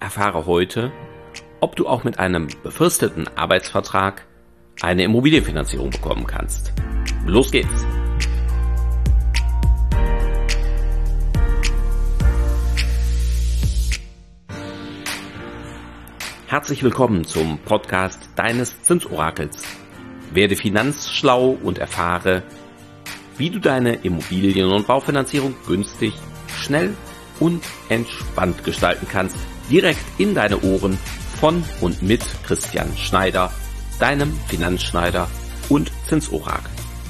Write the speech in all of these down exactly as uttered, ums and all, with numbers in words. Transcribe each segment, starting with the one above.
Erfahre heute, ob du auch mit einem befristeten Arbeitsvertrag eine Immobilienfinanzierung bekommen kannst. Los geht's! Herzlich willkommen zum Podcast deines Zinsorakels. Werde finanzschlau und erfahre, wie du deine Immobilien- und Baufinanzierung günstig, schnell und entspannt gestalten kannst, direkt in deine Ohren von und mit Christian Schneider, deinem Finanzschneider und Zinsorakel.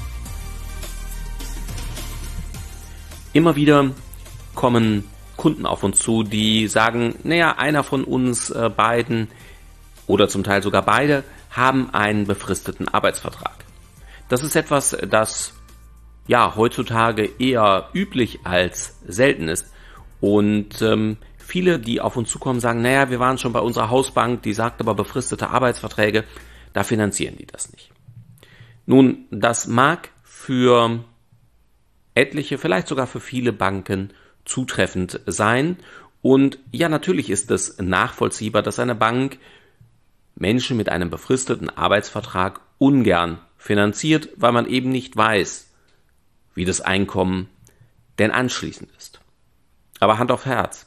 Immer wieder kommen Kunden auf uns zu, die sagen, naja, einer von uns äh, beiden oder zum Teil sogar beide haben einen befristeten Arbeitsvertrag. Das ist etwas, das ja heutzutage eher üblich als selten ist. Und ähm, viele, die auf uns zukommen, sagen, naja, wir waren schon bei unserer Hausbank, die sagt aber befristete Arbeitsverträge, da finanzieren die das nicht. Nun, das mag für etliche, vielleicht sogar für viele Banken zutreffend sein. Und ja, natürlich ist es nachvollziehbar, dass eine Bank Menschen mit einem befristeten Arbeitsvertrag ungern finanziert, weil man eben nicht weiß, wie das Einkommen denn anschließend ist. Aber Hand auf Herz,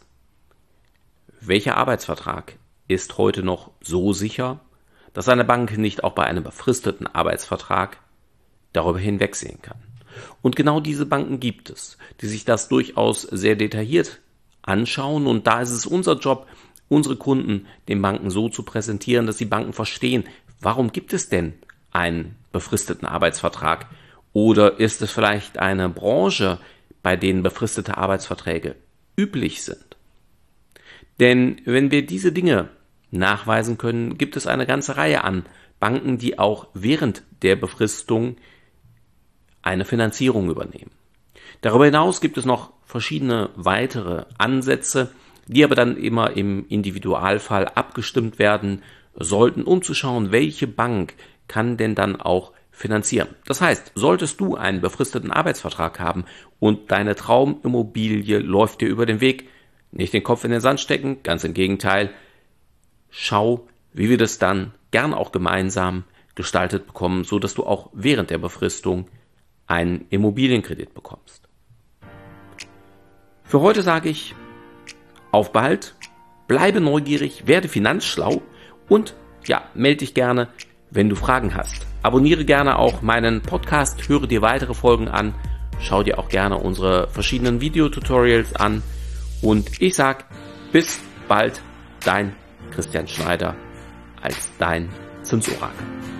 welcher Arbeitsvertrag ist heute noch so sicher, dass eine Bank nicht auch bei einem befristeten Arbeitsvertrag darüber hinwegsehen kann? Und genau diese Banken gibt es, die sich das durchaus sehr detailliert anschauen. Und da ist es unser Job, unsere Kunden den Banken so zu präsentieren, dass die Banken verstehen, warum gibt es denn einen befristeten Arbeitsvertrag? Oder ist es vielleicht eine Branche, bei denen befristete Arbeitsverträge üblich sind? Denn wenn wir diese Dinge nachweisen können, gibt es eine ganze Reihe an Banken, die auch während der Befristung eine Finanzierung übernehmen. Darüber hinaus gibt es noch verschiedene weitere Ansätze, die aber dann immer im Individualfall abgestimmt werden sollten, um zu schauen, welche Bank kann denn dann auch finanzieren. Das heißt, solltest du einen befristeten Arbeitsvertrag haben und deine Traumimmobilie läuft dir über den Weg, nicht den Kopf in den Sand stecken, ganz im Gegenteil, schau, wie wir das dann gern auch gemeinsam gestaltet bekommen, so dass du auch während der Befristung einen Immobilienkredit bekommst. Für heute sage ich, auf bald, bleibe neugierig, werde finanzschlau und ja, melde dich gerne, wenn du Fragen hast. Abonniere gerne auch meinen Podcast, höre dir weitere Folgen an, schau dir auch gerne unsere verschiedenen Videotutorials an und ich sag bis bald, dein Christian Schneider als dein Zinsorakel.